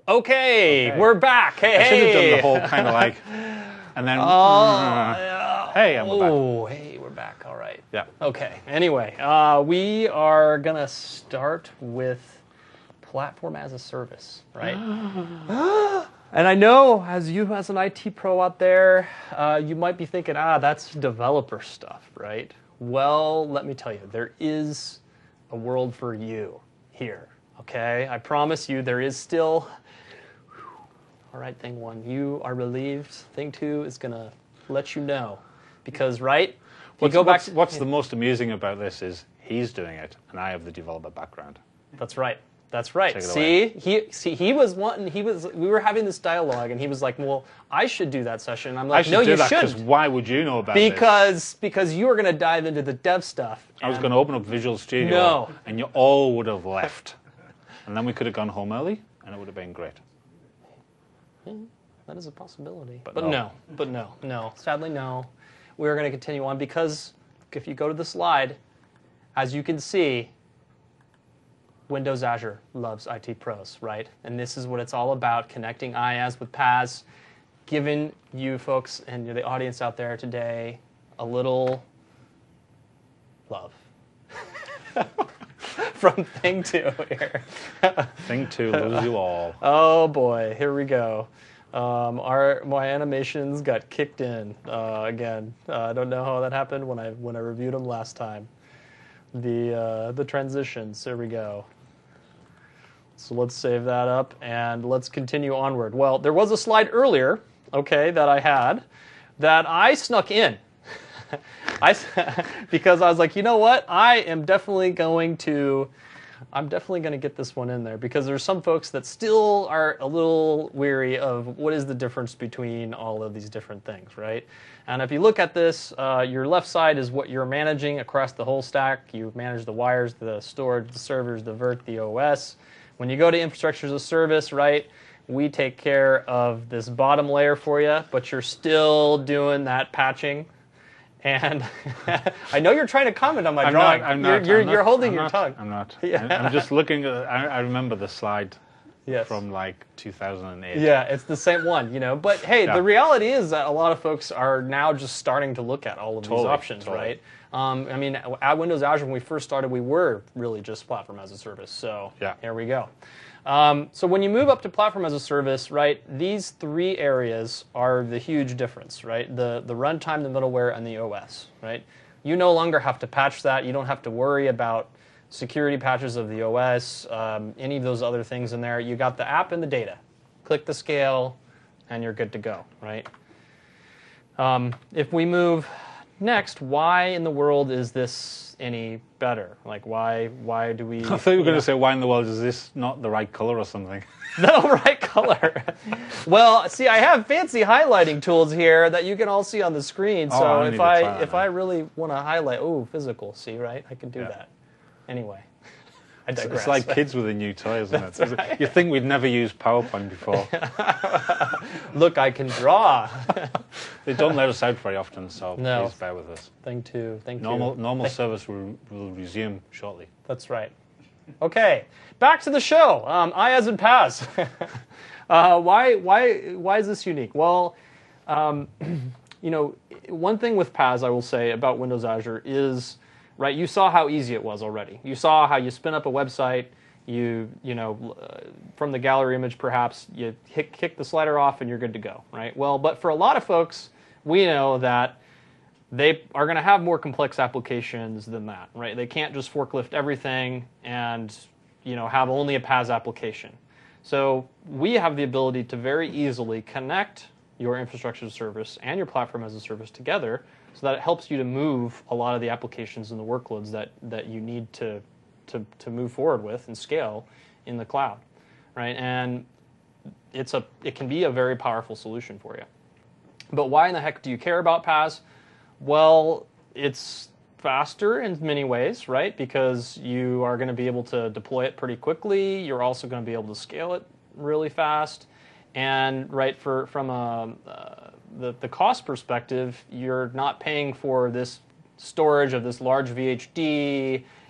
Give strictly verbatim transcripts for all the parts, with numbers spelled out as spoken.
Okay, Okay. we're back. Hey, I should have hey. done the whole kind of like, and then, Oh, hey, and we're back. oh, hey, we're back. All right. Yeah. Okay. Anyway, uh, we are gonna start with platform as a service, right? And I know, as you as an I T pro out there, uh, you might be thinking, ah, that's developer stuff, right? Well, let me tell you, there is a world for you here. Okay, I promise you, there is still. All right, thing one, you are relieved. Thing two is gonna let you know, because right, if you What's, go back. what's, To, what's the most amusing about this is he's doing it, and I have the developer background. That's right. That's right. Take it See, away. he see he was wanting. He was. We were having this dialogue, and he was like, "Well, I should do that session." I'm I like, should "No, do you that because shouldn't." why would you know about this? Because because you were going to dive into the dev stuff. I was and- going to open up Visual Studio, No. and you all would have left, and then we could have gone home early, and it would have been great. That is a possibility. But But, no. no. But no. No. Sadly, no. We're going to continue on because if you go to the slide, as you can see, Windows Azure loves I T pros, right? And this is what it's all about, connecting IaaS with PaaS, giving you folks and the audience out there today a little love. From Thing two here. Thing two, lose you all. Oh boy, here we go. Um, our my animations got kicked in uh, again. Uh, I don't know how that happened when I when I reviewed them last time. The uh, the transitions. There we go. So let's save that up and let's continue onward. Well, there was a slide earlier, okay, that I had that I snuck in. I because I was like, you know what? I am definitely going to. I'm definitely going to get this one in there because there's some folks that still are a little weary of what is the difference between all of these different things, right? And if you look at this, uh, your left side is what you're managing across the whole stack. You manage the wires, the storage, the servers, the vert, the O S. When you go to infrastructure as a service, right, we take care of this bottom layer for you, but you're still doing that patching. And I know you're trying to comment on my I'm drawing. not. I'm you're not. you're, I'm not, you're holding I'm your not, tongue. I'm not. Yeah. I, I'm just looking at. I, I remember the slide Yes. from like two thousand eight. Yeah, it's the same one, you know. But hey, Yeah. the reality is that a lot of folks are now just starting to look at all of Totally, these options, totally. right? Um, I mean, at Windows Azure, when we first started, we were really just platform as a service. So Yeah. here we go. Um, so when you move up to platform as a service, right, these three areas are the huge difference, right? The the runtime, the middleware, and the O S, right? You no longer have to patch that. You don't have to worry about security patches of the O S, um, any of those other things in there. You got the app and the data. Click the scale, and you're good to go, right? Um, if we move next, why in the world is this any better? Like, why why do we... I thought you were you going know, to say, why in the world is this not the right color or something? the right color. Well, see, I have fancy highlighting tools here that you can all see on the screen. Oh, So I need if to I try that if now. I really want to highlight, oh, physical, see, right? I can do Yeah. that. Anyway, I It's, digress. it's like kids with a new toy, isn't it? That's right. You think we'd never used PowerPoint before. Look, I can draw. They don't let us out very often, so No. please bear with us. Thing two. Thank Normal you. normal Thank- service will, will resume shortly. That's right. Okay, back to the show. Um, IaaS and PaaS. uh, why, why, why is this unique? Well, um, you know, one thing with PaaS I will say about Windows Azure is, right, you saw how easy it was already. You saw how you spin up a website, you, you know, uh, from the gallery image perhaps, you hit, kick the slider off and you're good to go, right? Well, but for a lot of folks, we know that they are going to have more complex applications than that, right? They can't just forklift everything and, you know, have only a PaaS application. So we have the ability to very easily connect your infrastructure as a service and your platform as a service together so that it helps you to move a lot of the applications and the workloads that, that you need to, to, to move forward with and scale in the cloud, right? And it's a, it can be a very powerful solution for you. But why in the heck do you care about PaaS? Well, it's faster in many ways, right? Because you are going to be able to deploy it pretty quickly. You're also going to be able to scale it really fast. And right for from a, uh, the, the cost perspective, you're not paying for this storage of this large V H D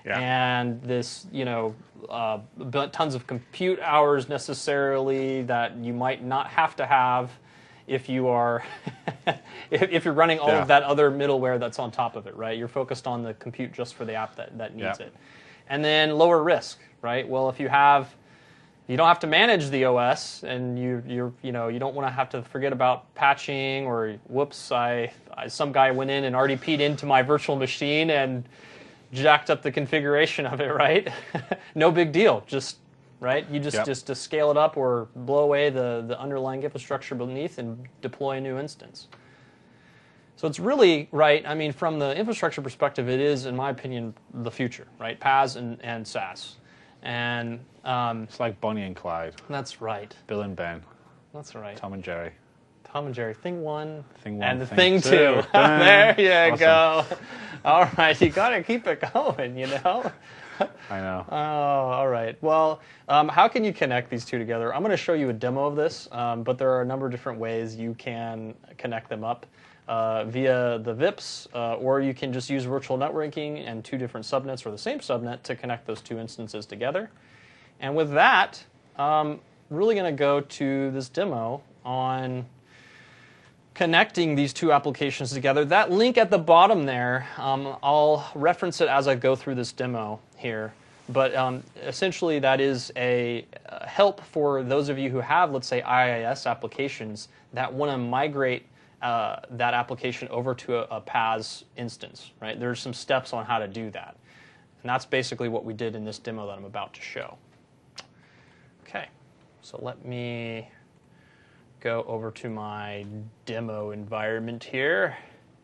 Yeah. and this, you know, uh, bu- tons of compute hours necessarily that you might not have to have if you are if, if you're running all Yeah. of that other middleware that's on top of it, right? You're focused on the compute just for the app that, that needs Yeah. it. And then lower risk, right? Well, if you have you don't have to manage the O S, and you you're you know you don't want to have to forget about patching, or whoops, I, I some guy went in and R D P'd into my virtual machine and jacked up the configuration of it, right? No big deal. Just right, you just Yep. just to scale it up or blow away the the underlying infrastructure beneath and deploy a new instance. So it's really, right, I mean, from the infrastructure perspective, it is, in my opinion, the future, right? PaaS and, and SaaS. And um, It's like Bonnie and Clyde, that's right. Bill and Ben, That's right. Tom and Jerry. Tom and Jerry, thing one, Thing one, and the thing thing, two. two. There you Awesome. go. All right, you got to keep it going, you know? I know. Oh, all right. Well, um, how can you connect these two together? I'm going to show you a demo of this, um, but there are a number of different ways you can connect them up uh, via the V I Ps, uh, or you can just use virtual networking and two different subnets or the same subnet to connect those two instances together. And with that, um, really going to go to this demo on connecting these two applications together. That link at the bottom there, um, I'll reference it as I go through this demo here. But um, essentially, that is a uh, help for those of you who have, let's say, I I S applications that want to migrate uh, that application over to a, a PaaS instance. Right? There's some steps on how to do that. And that's basically what we did in this demo that I'm about to show. Okay, so let me go over to my demo environment here,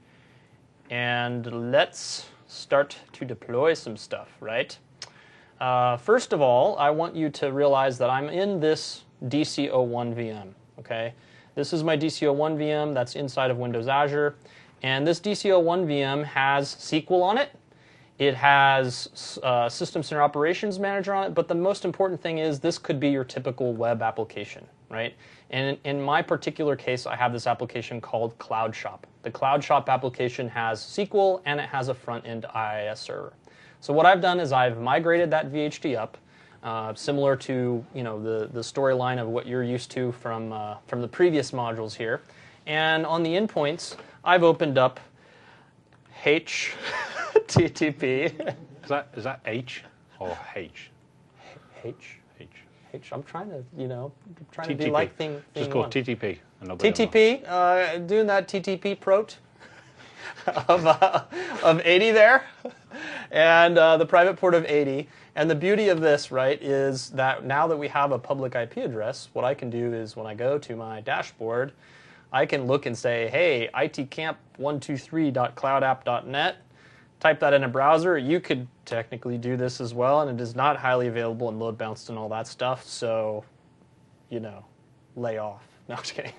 and let's start to deploy some stuff, right? Uh, first of all, I want you to realize that I'm in this D C zero one V M, okay? This is my D C zero one V M that's inside of Windows Azure, and this D C zero one V M has S Q L on it. It has uh, System Center Operations Manager on it, but the most important thing is this could be your typical web application, right? And in, in my particular case, I have this application called Cloud Shop. The Cloud Shop application has S Q L and it has a front-end I I S server. So what I've done is I've migrated that V H D up, uh, similar to you know the the storyline of what you're used to from uh, from the previous modules here. And on the endpoints, I've opened up H T T P. Is that is that H or H? H. H. H. I'm trying to, you know, trying T T P. to be like thing. thing Just call one. it T T P. And nobody T T will know. P. Uh, doing that T T P prot of uh, of eighty there, and uh, the private port of eighty. And the beauty of this, right, is that now that we have a public I P address, what I can do is when I go to my dashboard, I can look and say, hey, itcamp one two three dot cloud app dot net. Type that in a browser. You could technically do this as well, and it is not highly available and load balanced and all that stuff. So, you know, lay off. No, I'm just kidding.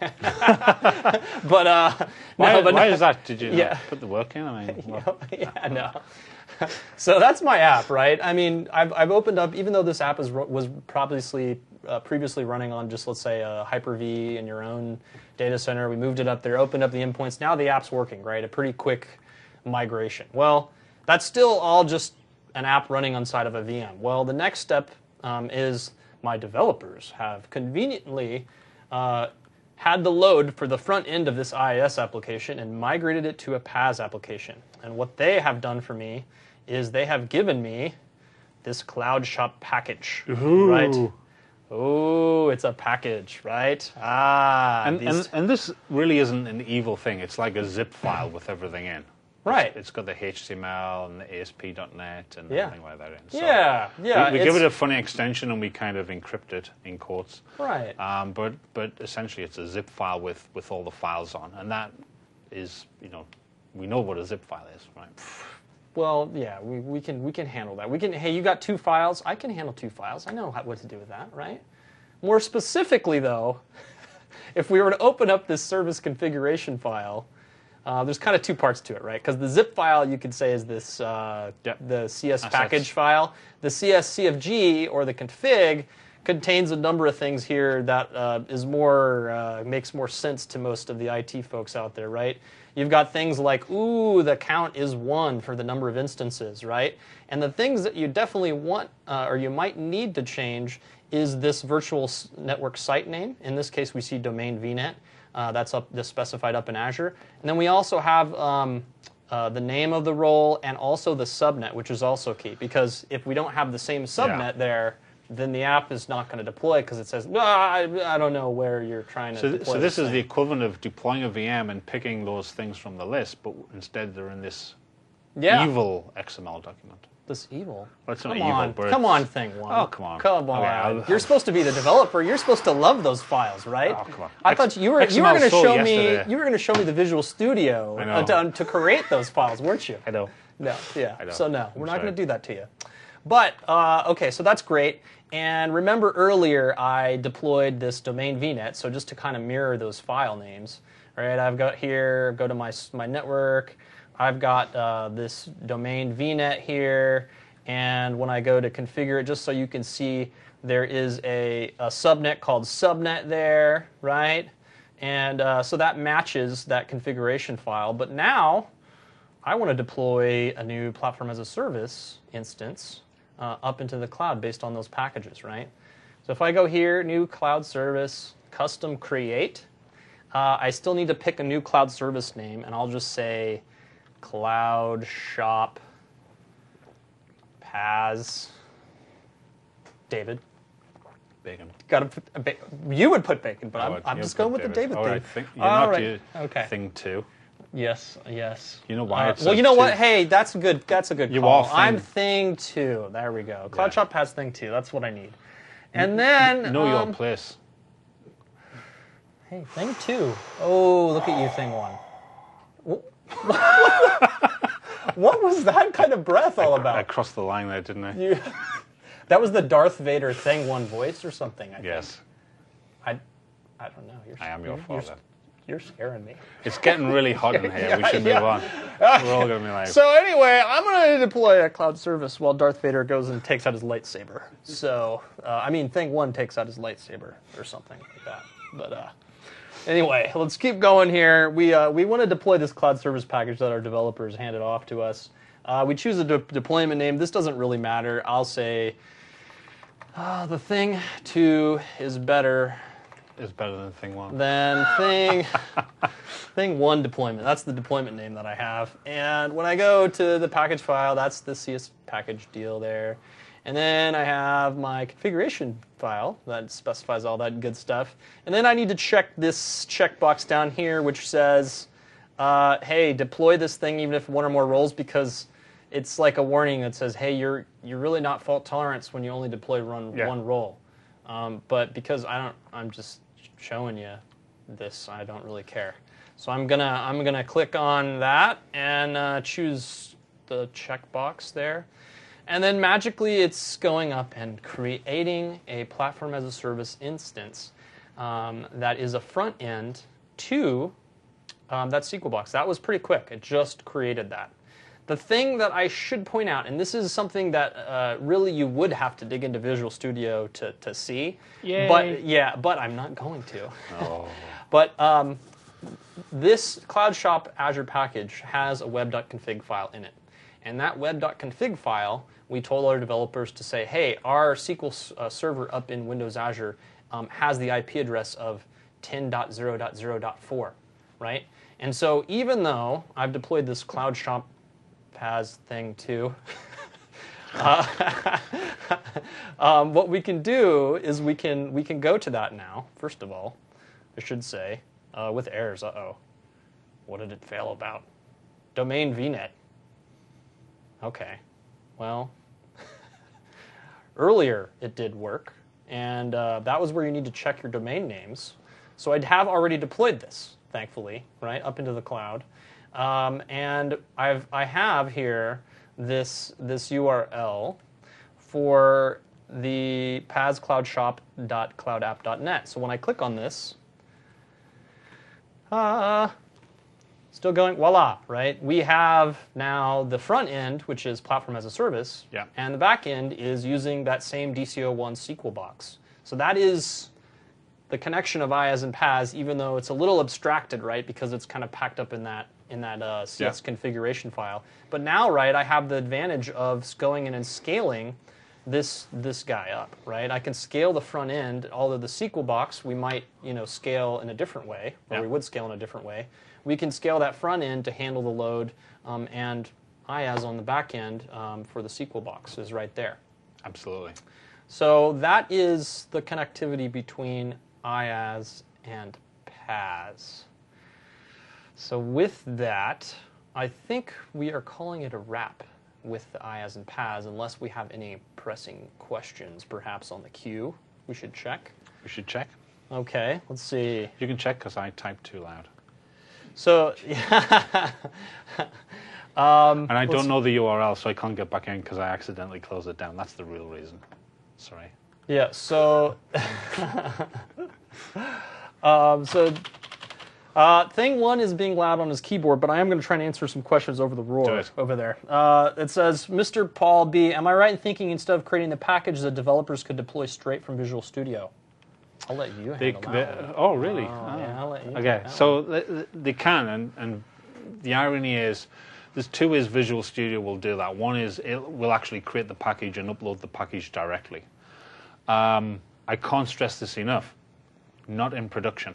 but uh, Why, no, but why no. is that? Did you Yeah. not put the work in? I mean, well, yeah, no. So that's my app, right? I mean, I've, I've opened up, even though this app is, was previously, uh, previously running on just, let's say, a Hyper-V in your own data center. We moved it up there, opened up the endpoints. Now the app's working, right? A pretty quick migration. Well, that's still all just an app running inside of a V M. Well, the next step um, is my developers have conveniently uh, had the load for the front end of this I I S application and migrated it to a PaaS application. And what they have done for me is they have given me this Cloud Shop package, right? Oh, it's a package, right? Ah, and, these- and and this really isn't an evil thing. It's like a zip file with everything in. right. It's, it's got the H T M L and the A S P dot net and Yeah. everything like that in. So yeah, yeah. we, we give it's- it a funny extension and we kind of encrypt it in quotes. right. Um, but but essentially, it's a zip file with with all the files on, and that is, you know, we know what a zip file is, right? Well, yeah, we, we can we can handle that. We can. Hey, you got two files. I can handle two files. I know how, what to do with that, right? More specifically, though, if we were to open up this service configuration file, uh, there's kind of two parts to it, right? Because the zip file you could say is this uh, Yep. the C S Assets. package file. The C S C F G or the config contains a number of things here that uh, is more uh, makes more sense to most of the I T folks out there, right? You've got things like, ooh, the count is one for the number of instances, right? And the things that you definitely want uh, or you might need to change is this virtual network site name. In this case, we see domain V net. Uh, that's up, that's specified up in Azure. And then we also have um, uh, the name of the role and also the subnet, which is also key. Because if we don't have the same subnet Yeah. there, then the app is not going to deploy because it says, no, I, I don't know where you're trying to So, deploy so this is thing. the equivalent of deploying a V M and picking those things from the list, but instead they're in this yeah. evil X M L document. This evil. Well, it's come not on, evil, but come it's- on, thing one. Oh, come on. Come on. Okay, I'll- You're supposed to be the developer. You're supposed to love those files, right? Oh, come on. I X- thought you were you were X M L going to sold show yesterday. me you were going to show me the Visual Studio I know. uh, to, to create those files, weren't you? I know. No, yeah. I know. So no, I'm we're not sorry. going to do that to you. But uh, okay, so that's great. And remember earlier I deployed this domain V net, so just to kind of mirror those file names, right? I've got here, go to my my network. I've got uh, this domain V net here, and when I go to configure it, just so you can see, there is a, a subnet called subnet there, right? And uh, so that matches that configuration file. But now I want to deploy a new platform as a service instance uh, up into the cloud based on those packages, right? So if I go here, new cloud service, custom create, uh, I still need to pick a new cloud service name, and I'll just say Cloud Shop P A S David. Bacon. Got to put a ba- you would put bacon, but I I'm, would- I'm you'll just put going with the David All thing. right, think, you're All not right. you- Okay. thing two. Yes, yes. You know why Uh, it well, says you know what? two? Hey, that's a good. That's a good You call. are thing. I'm thing two. There we go. Cloud Yeah. Shop has thing two. That's what I need. And then Know um, your place. hey, thing two. Oh, look at you, thing one. What was that kind of breath all I about? crossed the line there, didn't I? You, that was the Darth Vader thing one voice or something. I think. Yes. I, I don't know. You're, I am your you're, father. You're scaring me. It's getting really hot in here. We should move Yeah. on. We're all going to be like, So anyway, I'm going to deploy a cloud service while Darth Vader goes and takes out his lightsaber. So, uh, I mean, thing one takes out his lightsaber or something like that. But uh, anyway, let's keep going here. We uh, we want to deploy this cloud service package that our developers handed off to us. Uh, we choose a de- deployment name. This doesn't really matter. I'll say uh, the thing two is better it's better than thing one. than thing thing one deployment. That's the deployment name that I have. And when I go to the package file, that's the C S package deal there. And then I have my configuration file that specifies all that good stuff. And then I need to check this checkbox down here, which says, uh, hey, deploy this thing even if one or more roles, because it's like a warning that says, hey, you're you're really not fault tolerance when you only deploy run Yeah. one role. Um, but because I don't, I'm just showing you this, I don't really care. So I'm gonna I'm gonna click on that and uh, choose the checkbox there, and then magically it's going up and creating a platform as a service instance um, that is a front end to um, that S Q L box. That was pretty quick. It just created that. The thing that I should point out, and this is something that uh, really you would have to dig into Visual Studio to, to see, Yay. but yeah, but I'm not going to. Oh. But um, this Cloud Shop Azure package has a web.config file in it. And that web.config file, we told our developers to say, hey, our S Q L uh, server up in Windows Azure um, has the I P address of ten dot zero dot zero dot four, right? And so even though I've deployed this Cloud Shop P A S thing too, uh, um, what we can do is we can we can go to that now. First of all, I should say uh, with errors. Uh oh, what did it fail about? Domain V net. Okay, well, earlier it did work, and uh, that was where you need to check your domain names. So I'd have already deployed this, thankfully, right up into the cloud, um, and I've I have here this this U R L for the pascloudshop dot cloud app dot net. So when I click on this, uh, Still going, voila, right? We have now the front end, which is Platform as a Service, Yeah. and the back end is using that same D C O one S Q L box. So that is the connection of IaaS and PaaS, even though it's a little abstracted, right? Because it's kind of packed up in that in that uh, C S Yeah. configuration file. But now, right, I have the advantage of going in and scaling this this guy up, right? I can scale the front end, although the S Q L box we might, you know, scale in a different way, or Yeah. we would scale in a different way. We can scale that front end to handle the load, um, and IaaS on the back end um, for the S Q L box is right there. Absolutely. So that is the connectivity between IaaS and PaaS. So with that, I think we are calling it a wrap with the IaaS and PaaS, unless we have any pressing questions perhaps on the queue. We should check. We should check. Okay, let's see. You can check because I typed too loud. So, yeah. um, And I don't know the U R L, so I can't get back in because I accidentally closed it down. That's the real reason. Sorry. Yeah, so, um, so uh, thing one is being loud on his keyboard, but I am going to try and answer some questions over the Do roar it. over there. Uh, it says, Mister Paul B., am I right in thinking instead of creating the package that developers could deploy straight from Visual Studio? I'll let you They, handle they, that one. oh, really? Oh, Oh. yeah, I'll let you Okay, take that so they, they can, and, and the irony is, there's two ways Visual Studio will do that. One is it will actually create the package and upload the package directly. Um, I can't stress this enough. Not in production.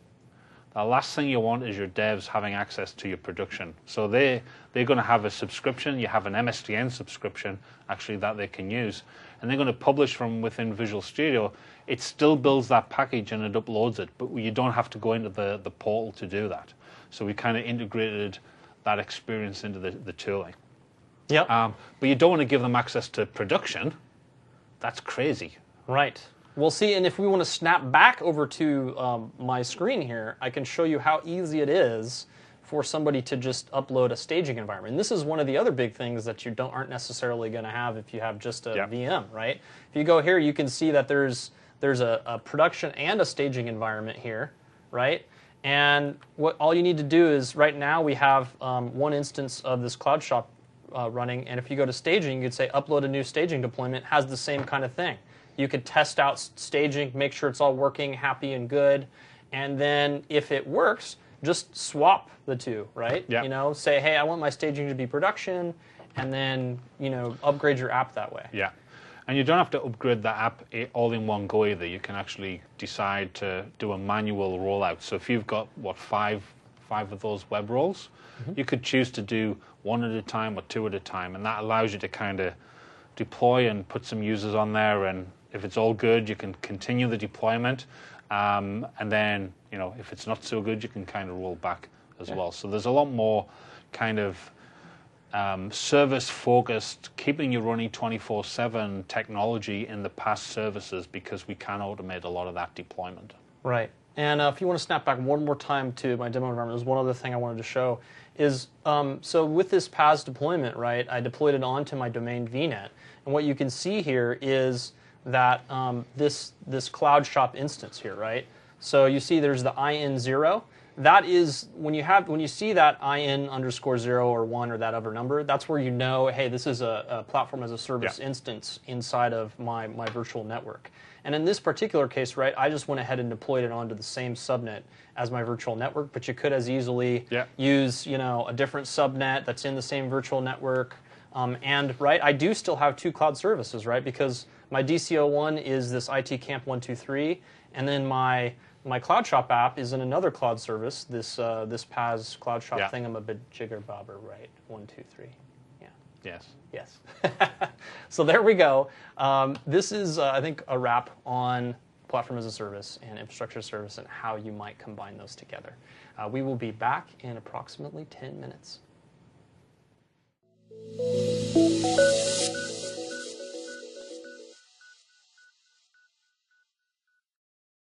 The last thing you want is your devs having access to your production. So they, they're going to have a subscription. You have an M S D N subscription, actually, that they can use. And they're going to publish from within Visual Studio. It still builds that package and it uploads it, but you don't have to go into the, the portal to do that. So we kind of integrated that experience into the, the tooling. Yep. Um, but you don't want to give them access to production. That's crazy. Right. We'll see, and if we want to snap back over to um, my screen here, I can show you how easy it is for somebody to just upload a staging environment. And this is one of the other big things that you don't aren't necessarily going to have if you have just a Yeah. V M, right? If you go here, you can see that there's there's a, a production and a staging environment here, right? And what all you need to do is, right now we have um, one instance of this Cloud Shop uh, running, and if you go to staging, you could say upload a new staging deployment, has the same kind of thing. You could test out staging, make sure it's all working, happy and good, and then if it works, just swap the two, right? Yeah. You know, say, hey, I want my staging to be production, and then, you know, upgrade your app that way. Yeah. And you don't have to upgrade the app all in one go either. You can actually decide to do a manual rollout. So if you've got, what, five five of those web roles, mm-hmm. you could choose to do one at a time or two at a time. And that allows you to kind of deploy and put some users on there. And if it's all good, you can continue the deployment. Um, and then, you know, if it's not so good, you can kind of roll back as yeah. well. So there's a lot more kind of Um, service-focused, keeping you running twenty-four seven technology in the past services because we can automate a lot of that deployment. Right. And uh, if you want to snap back one more time to my demo environment, there's one other thing I wanted to show. Is um, so with this PaaS deployment, right, I deployed it onto my domain V NET. And what you can see here is that um, this, this Cloud Shop instance here, right? So you see there's the I N zero. That is, when you have when you see that I N underscore zero or one or that other number, that's where you know, hey, this is a, a platform as a service yeah. instance inside of my, my virtual network. And in this particular case, right, I just went ahead and deployed it onto the same subnet as my virtual network, but you could as easily yeah. use, you know, a different subnet that's in the same virtual network. Um, and, right, I do still have two cloud services, right, because my D C O one is this I T Camp one two three, and then my My Cloud Shop app is in another cloud service, this uh, this PaaS Cloud Shop yeah. thingamajiggerbobber, right? One, two, three. Yeah. Yes. Yes. So there we go. Um, this is, uh, I think, a wrap on Platform as a Service and Infrastructure as a Service and how you might combine those together. Uh, we will be back in approximately ten minutes.